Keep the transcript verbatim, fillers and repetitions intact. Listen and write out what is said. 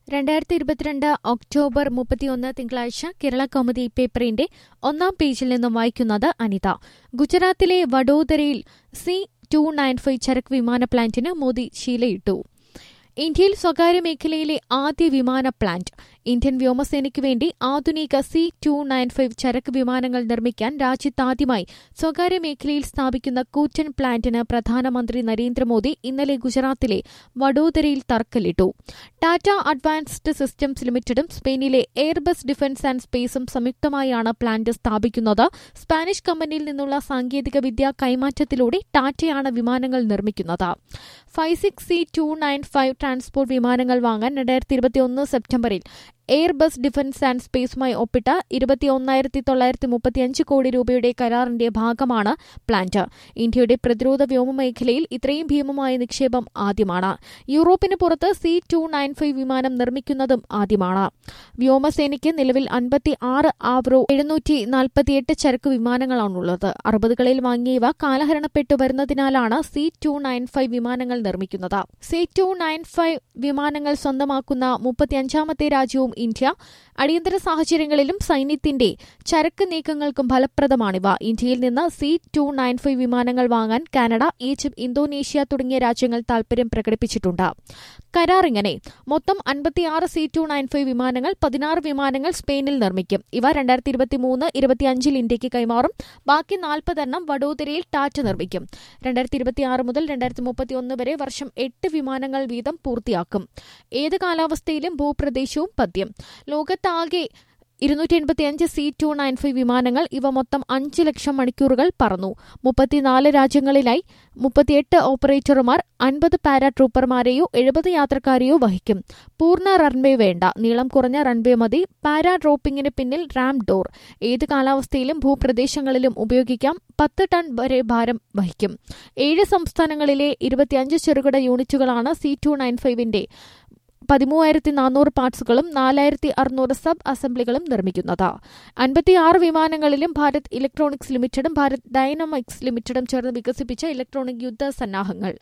രണ്ടായിരത്തി ഇരുപത്തിരണ്ട് ഒക്ടോബർ മുപ്പത്തിയൊന്ന് തിങ്കളാഴ്ച കേരള കൗമുദി പേപ്പറിന്റെ ഒന്നാം പേജിൽ നിന്നും വായിക്കുന്നത് അനിത. ഗുജറാത്തിലെ വഡോദരയിൽ സി ടു നയൻ ഫൈവ് ചരക്ക് വിമാന പ്ലാന്റിന് മോദി ശീലയിട്ടു. ഇന്ത്യയിൽ സ്വകാര്യ മേഖലയിലെ ആദ്യ വിമാന പ്ലാന്റ്. ഇന്ത്യൻ വ്യോമസേനയ്ക്ക് വേണ്ടി ആധുനിക സി ടു നയൻ ഫൈവ് ചരക്ക് വിമാനങ്ങൾ നിർമ്മിക്കാൻ രാജ്യത്താദ്യമായി സ്വകാര്യ മേഖലയിൽ സ്ഥാപിക്കുന്ന കൂറ്റൻ പ്ലാന്റിന് പ്രധാനമന്ത്രി നരേന്ദ്രമോദി ഇന്നലെ ഗുജറാത്തിലെ വഡോദരയിൽ തറക്കല്ലിട്ടു. ടാറ്റ അഡ്വാൻസ്ഡ് സിസ്റ്റംസ് ലിമിറ്റഡും സ്പെയിനിലെ എയർബസ് ഡിഫൻസ് ആൻഡ് സ്പേസും സംയുക്തമായാണ് പ്ലാന്റ് സ്ഥാപിക്കുന്നത്. സ്പാനിഷ് കമ്പനിയിൽ നിന്നുള്ള സാങ്കേതിക വിദ്യ കൈമാറ്റത്തിലൂടെ ടാറ്റയാണ് വിമാനങ്ങൾ നിർമ്മിക്കുന്നത്. Five six C two nine five transport വിമാനങ്ങൾ വാങ്ങാൻ രണ്ടായിരത്തി ഇരുപത്തിയൊന്ന് സെപ്റ്റംബറിൽ എയർബസ് ഡിഫൻസ് ആൻഡ് സ്പേസുമായി ഒപ്പിട്ട ഇരുപത്തിയൊന്നായിരത്തി തൊള്ളായിരത്തി മുപ്പത്തിയഞ്ച് കോടി രൂപയുടെ കരാറിന്റെ ഭാഗമാണ് പ്ലാന്റ്. ഇന്ത്യയുടെ പ്രതിരോധ വ്യോമ മേഖലയിൽ ഇത്രയും ഭീമമായ നിക്ഷേപം ആദ്യമാണ്. യൂറോപ്പിന് പുറത്ത് സി ടു നയൻ ഫൈവ് വിമാനം നിർമ്മിക്കുന്നതും ആദ്യമാണ്. വ്യോമസേനയ്ക്ക് നിലവിൽ അൻപത്തി ആറ് ആവ്രോ എഴുന്നൂറ്റി നാൽപ്പത്തിയെട്ട് ചരക്ക് വിമാനങ്ങളാണുള്ളത്. അറുപതുകളിൽ വാങ്ങിയവ കാലഹരണപ്പെട്ടു വരുന്നതിനാലാണ് സി ടു നയൻ ഫൈവ് വിമാനങ്ങൾ നിർമ്മിക്കുന്നത്. സി ടു നയൻ ഫൈവ് വിമാനങ്ങൾ സ്വന്തമാക്കുന്ന മുപ്പത്തിയഞ്ചാമത്തെ രാജ്യവും ഇന്ത്യ. അടിയന്തര സാഹചര്യങ്ങളിലും സൈന്യത്തിന്റെ ചരക്ക് നീക്കങ്ങൾക്കും ഫലപ്രദമാണിവ. ഇന്ത്യയിൽ നിന്ന് സി ടു നയൻ ഫൈവ് വിമാനങ്ങൾ വാങ്ങാൻ കാനഡ, ഈജിപ്ത്, ഇന്തോനേഷ്യ തുടങ്ങിയ രാജ്യങ്ങൾ താൽപര്യം പ്രകടിപ്പിച്ചിട്ടുണ്ട്. കരാർ ഇങ്ങനെ: മൊത്തം അൻപത്തിയാറ് സി ടു നയൻ ഫൈവ് വിമാനങ്ങൾ, പതിനാറ് വിമാനങ്ങൾ സ്പെയിനിൽ നിർമ്മിക്കും. ഇവ രണ്ടായിരത്തി ഇരുപത്തിമൂന്ന് ഇരുപത്തിയഞ്ചിൽ ഇന്ത്യയ്ക്ക് കൈമാറും. ബാക്കി നാൽപ്പതെണ്ണം വഡോദരയിൽ ടാറ്റ നിർമ്മിക്കും. രണ്ടായിരത്തി ഇരുപത്തിയാറ് മുതൽ രണ്ടായിരത്തി മുപ്പത്തിയൊന്ന് വരെ വർഷം എട്ട് വിമാനങ്ങൾ വീതം പൂർത്തിയാക്കും. ഏത് കാലാവസ്ഥയിലും ഭൂപ്രദേശവും പദ്യം. ലോകത്താകെ ഇരുന്നൂറ്റി എൺപത്തിയഞ്ച് സി ടു നയൻ ഫൈവ് വിമാനങ്ങൾ. ഇവ മൊത്തം അഞ്ച് ലക്ഷം മണിക്കൂറുകൾ പറന്നു. മുപ്പത്തിനാല് രാജ്യങ്ങളിലായി മുപ്പത്തിയെട്ട് ഓപ്പറേറ്റർമാർ അൻപത് പാരാട്രൂപ്പർമാരെയോ എഴുപത് യാത്രക്കാരെയോ വഹിക്കും. പൂർണ്ണ റൺവേ വേണ്ട, നീളം കുറഞ്ഞ റൺവേ മതി. പാരാ ഡ്രോപ്പിംഗിന് പിന്നിൽ റാം ഡോർ. ഏത് കാലാവസ്ഥയിലും ഭൂപ്രദേശങ്ങളിലും ഉപയോഗിക്കാം. പത്ത് ടൺ വരെ ഭാരം വഹിക്കും. ഏഴ് സംസ്ഥാനങ്ങളിലെ ഇരുപത്തിയഞ്ച് ചെറുകിട യൂണിറ്റുകളാണ് സി ടു നയൻ ഫൈവിന്റെ പതിമൂവായിരത്തി നാനൂറ് പാർട്സുകളും നാലായിരത്തി അറുന്നൂറ് സബ് അസംബ്ലികളും നിർമ്മിക്കുന്നത്. അൻപത്തിയാറ് വിമാനങ്ങളിലും ഭാരത് ഇലക്ട്രോണിക്സ് ലിമിറ്റഡും ഭാരത് ഡൈനാമിക്സ് ലിമിറ്റഡും ചേർന്ന് വികസിപ്പിച്ച ഇലക്ട്രോണിക് യുദ്ധ സന്നാഹങ്ങൾ